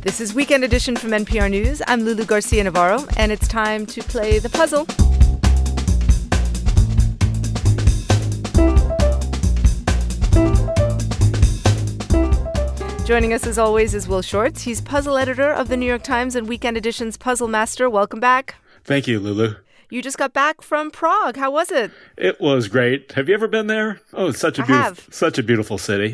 This is Weekend Edition from NPR News. I'm Lulu Garcia-Navarro, and it's time to play the puzzle. Joining us as always is Will Shortz. He's puzzle editor of the New York Times and Weekend Edition's Puzzle Master. Welcome back. Thank you, Lulu. You just got back from Prague. How was it? It was great. Have you ever been there? Oh, it's such a beautiful city.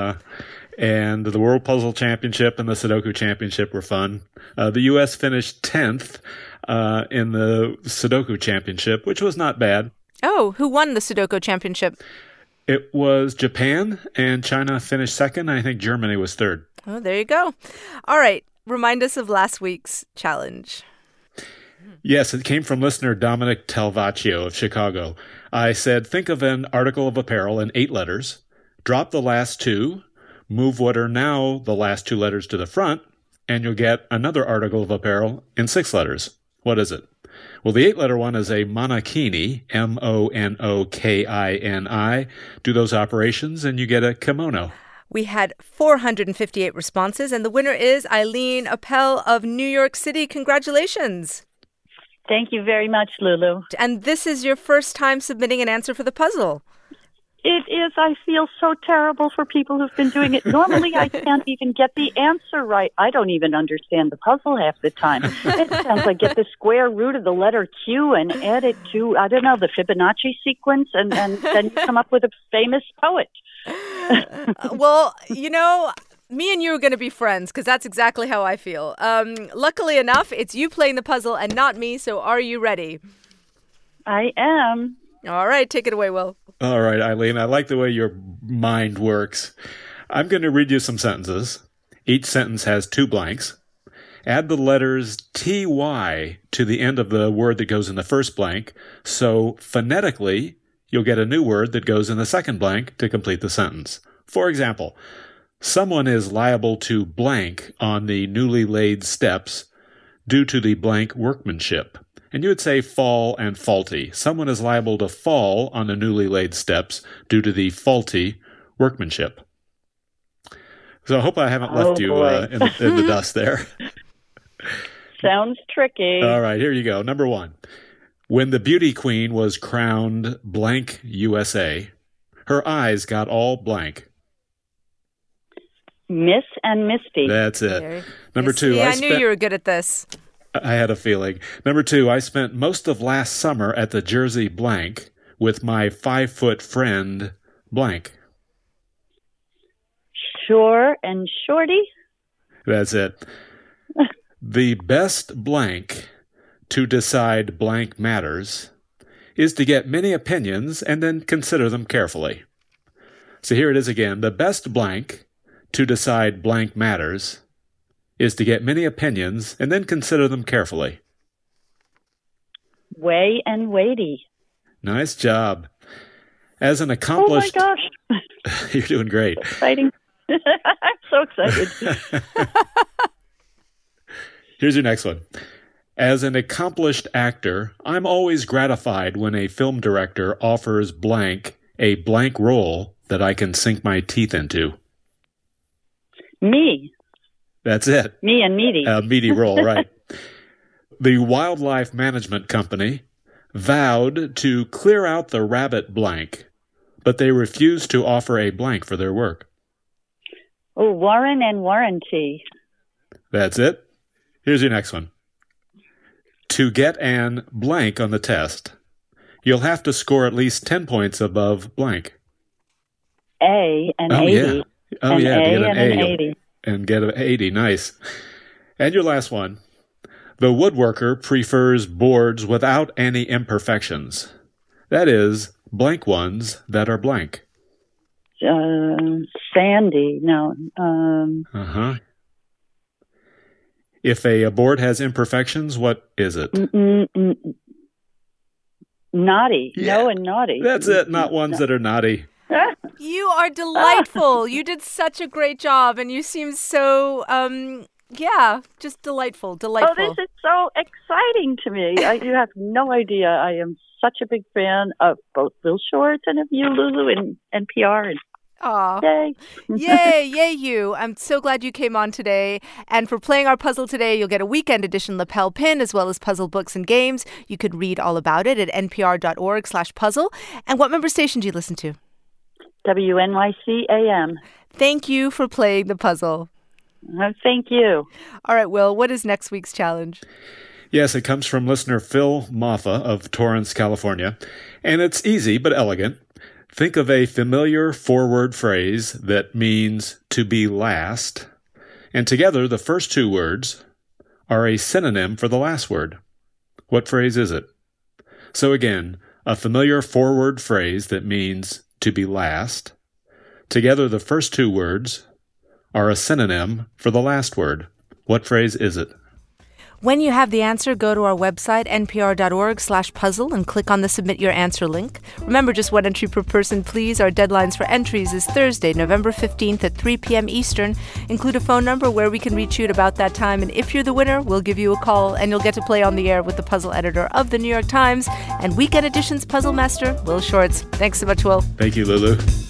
And the World Puzzle Championship and the Sudoku Championship were fun. The U.S. finished 10th in the Sudoku Championship, which was not bad. Oh, who won the Sudoku Championship? It was Japan, and China finished second. I think Germany was third. Oh, there you go. All right. Remind us of last week's challenge. Yes, it came from listener Dominic Telvaccio of Chicago. I said, think of an article of apparel in 8 letters, drop the last 2, move what are now the last 2 letters to the front, and you'll get another article of apparel in 6 letters. What is it? Well, the 8-letter one is a monokini, M-O-N-O-K-I-N-I. Do those operations, and you get a kimono. We had 458 responses, and the winner is Eileen Appel of New York City. Congratulations. Thank you very much, Lulu. And this is your first time submitting an answer for the puzzle. It is. I feel so terrible for people who've been doing it. Normally, I can't even get the answer right. I don't even understand the puzzle half the time. It sounds like get the square root of the letter Q and add it to, I don't know, the Fibonacci sequence, and then you come up with a famous poet. Well, you know, me and you are going to be friends because that's exactly how I feel. Luckily enough, it's you playing the puzzle and not me, so are you ready? I am. All right, take it away, Will. All right, Eileen, I like the way your mind works. I'm going to read you some sentences. Each sentence has 2 blanks. Add the letters TY to the end of the word that goes in the first blank, so phonetically, you'll get a new word that goes in the second blank to complete the sentence. For example, someone is liable to blank on the newly laid steps due to the blank workmanship. And you would say fall and faulty. Someone is liable to fall on the newly laid steps due to the faulty workmanship. So I hope I haven't left you in the dust there. Sounds tricky. All right, here you go. Number 1. When the beauty queen was crowned blank USA, her eyes got all blank. Miss and Misty. That's it. Number 2. I knew you were good at this. I had a feeling. Number 2, I spent most of last summer at the Jersey blank with my 5-foot friend blank. Sure and Shorty. That's it. The best blank to decide blank matters is to get many opinions and then consider them carefully. So here it is again. The best blank to decide blank matters is to get many opinions and then consider them carefully. Way and weighty. Nice job. As an accomplished... Oh my gosh. You're doing great. Exciting. I'm so excited. Here's your next one. As an accomplished actor, I'm always gratified when a film director offers blank a blank role that I can sink my teeth into. Me. That's it. Me and meaty. Meaty role, right. The Wildlife Management Company vowed to clear out the rabbit blank, but they refused to offer a blank for their work. Oh, Warren and warranty. That's it. Here's your next one. To get an blank on the test, you'll have to score at least 10 points above blank. A and 80. Yeah. Oh, yeah. To get an A. 80. And get an 80. Nice. And your last one. The woodworker prefers boards without any imperfections. That is, blank ones that are blank. Sandy. No. Uh-huh. If a board has imperfections, what is it? Naughty. Yeah. No and naughty. That's it. Not ones that are naughty. You are delightful. You did such a great job, and you seem so, just delightful. Oh, this is so exciting to me. You have no idea. I am such a big fan of both Will Shortz and of you, Lulu, and NPR. Aw. Yay. Yay, you. I'm so glad you came on today. And for playing our puzzle today, you'll get a weekend edition lapel pin as well as puzzle books and games. You could read all about it at npr.org/puzzle. And what member station do you listen to? WNYC AM. Thank you for playing the puzzle. Thank you. All right, Will, what is next week's challenge? Yes, it comes from listener Phil Moffa of Torrance, California. And it's easy but elegant. Think of a familiar four-word phrase that means to be last. And together, the first two words are a synonym for the last word. What phrase is it? So again, a familiar four-word phrase that means to be last. Together, the first two words are a synonym for the last word. What phrase is it? When you have the answer, go to our website, npr.org/puzzle, and click on the Submit Your Answer link. Remember, just one entry per person, please. Our deadlines for entries is Thursday, November 15th at 3 p.m. Eastern. Include a phone number where we can reach you at about that time. And if you're the winner, we'll give you a call, and you'll get to play on the air with the puzzle editor of the New York Times and Weekend Edition's puzzle master, Will Shortz. Thanks so much, Will. Thank you, Lulu.